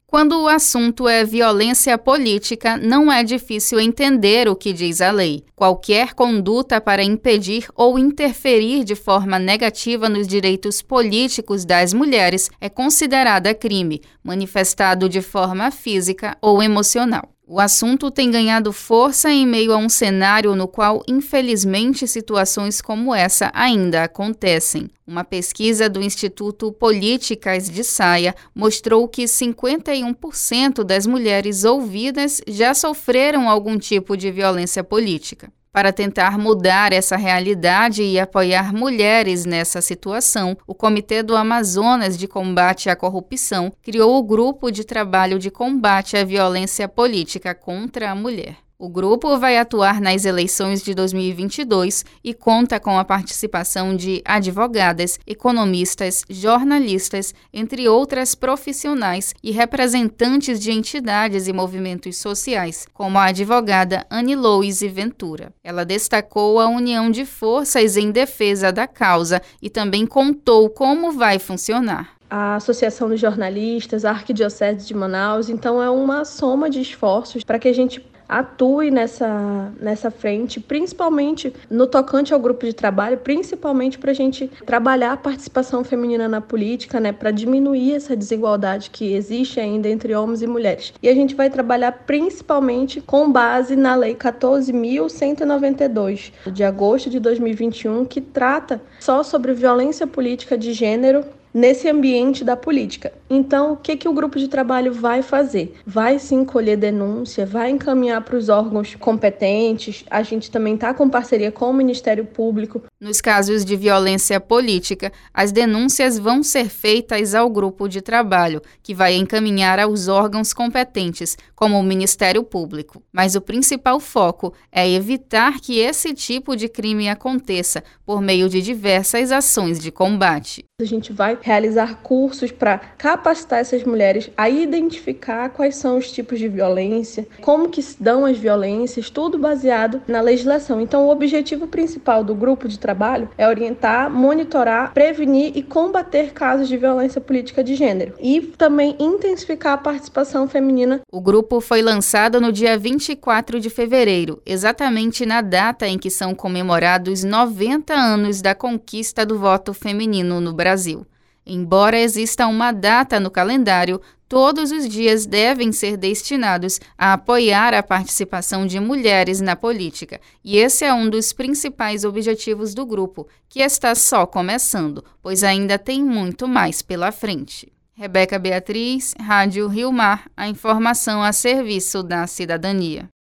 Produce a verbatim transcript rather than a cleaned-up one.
Quando o assunto é violência política, não é difícil entender o que diz a lei. Qualquer conduta para impedir ou interferir de forma negativa nos direitos políticos das mulheres é considerada crime, manifestado de forma física ou emocional. O assunto tem ganhado força em meio a um cenário no qual, infelizmente, situações como essa ainda acontecem. Uma pesquisa do Instituto Políticas de Saia mostrou que cinquenta e um por cento das mulheres ouvidas já sofreram algum tipo de violência política. Para tentar mudar essa realidade e apoiar mulheres nessa situação, o Comitê do Amazonas de Combate à Corrupção criou o Grupo de Trabalho de Combate à Violência Política contra a Mulher. O grupo vai atuar nas eleições de dois mil e vinte e dois e conta com a participação de advogadas, economistas, jornalistas, entre outras profissionais e representantes de entidades e movimentos sociais, como a advogada Anne Louise Ventura. Ela destacou a união de forças em defesa da causa e também contou como vai funcionar. A Associação dos Jornalistas, a Arquidiocese de Manaus, então é uma soma de esforços para que a gente atue nessa, nessa frente, principalmente no tocante ao grupo de trabalho, principalmente para a gente trabalhar a participação feminina na política, né, para diminuir essa desigualdade que existe ainda entre homens e mulheres. E a gente vai trabalhar principalmente com base na Lei quatorze mil cento e noventa e dois, de agosto de dois mil e vinte e um, que trata só sobre violência política de gênero nesse ambiente da política. Então, o que, que o grupo de trabalho vai fazer? Vai sim colher denúncia, vai encaminhar para os órgãos competentes. A gente também está com parceria com o Ministério Público. Nos casos de violência política, as denúncias vão ser feitas ao grupo de trabalho, que vai encaminhar aos órgãos competentes, como o Ministério Público. Mas o principal foco é evitar que esse tipo de crime aconteça por meio de diversas ações de combate. A gente vai realizar cursos para capacitar essas mulheres a identificar quais são os tipos de violência, como que se dão as violências, tudo baseado na legislação. Então, o objetivo principal do grupo de trabalho é orientar, monitorar, prevenir e combater casos de violência política de gênero e também intensificar a participação feminina. O grupo foi lançado no dia vinte e quatro de fevereiro, exatamente na data em que são comemorados noventa anos da conquista do voto feminino no Brasil. Embora exista uma data no calendário, todos os dias devem ser destinados a apoiar a participação de mulheres na política. E esse é um dos principais objetivos do grupo, que está só começando, pois ainda tem muito mais pela frente. Rebeca Beatriz, Rádio Rio Mar, a informação a serviço da cidadania.